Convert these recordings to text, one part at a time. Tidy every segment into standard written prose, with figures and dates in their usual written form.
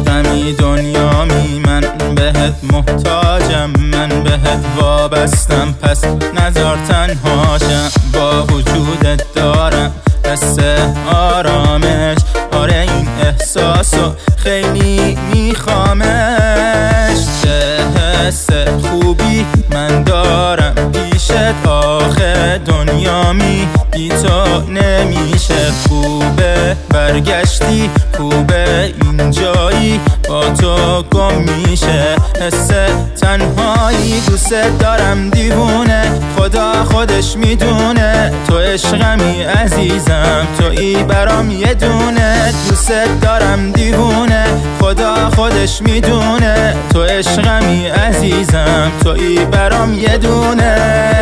عشقمی دنیامی، من بهت محتاجم، من بهت وابستم، پس نذار تنهاشم. با وجودت دارم حس آرامش، آره این احساسو خیلی میخوامش. چه حس خوبی من دارم پیشت، آخه دنیامی بی تو نمیشه. خوبه برگشتی، خوبه اینجایی، با تو گم میشه حس تنهایی. دوست دارم دیوونه، خدا خودش میدونه، تو عشقمی عزیزم، تویی برام یه دونه. دوست دارم دیوونه، خدا خودش میدونه، تو عشقمی عزیزم، تویی برام یه دونه.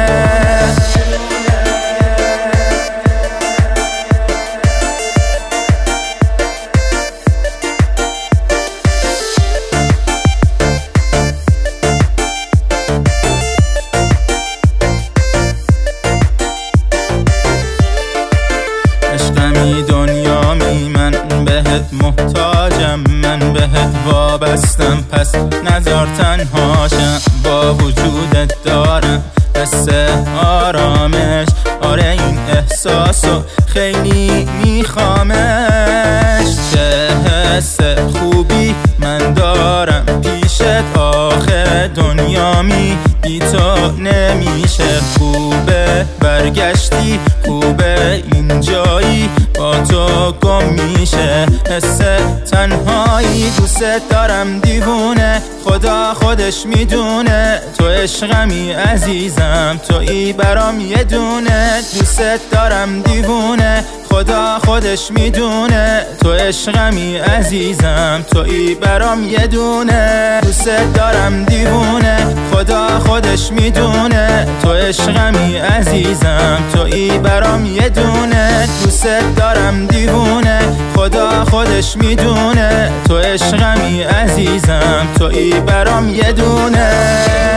عشقمی دنیامی، من بهت محتاجم، من بهت وابستم، پس نذار تنهاشم. با وجودت دارم حس آرامش، آره این احساسو خیلی میخوامش. چه حس خوبی من دارم پیشت، آخه دنیامی بی تو نمیشه. خوبه برگشتی، خوبه اینجایی، با تو گم میشه حس تنهایی. دوست دارم دیوونه، خدا خودش میدونه، تو عشقمی عزیزم، تویی برام یه دونه. دوست دارم دیوونه، خدا خودش میدونه، تو عشقمی عزیزم، تویی برام یه دونه. دوست دارم دیوونه، خدا خودش میدونه، تو عشقمی عزیزم، تویی برام یه دونه. دوست دارم دیوونه، خدا خودش میدونه، تو عشقمی عزیزم، تویی برام یه دونه.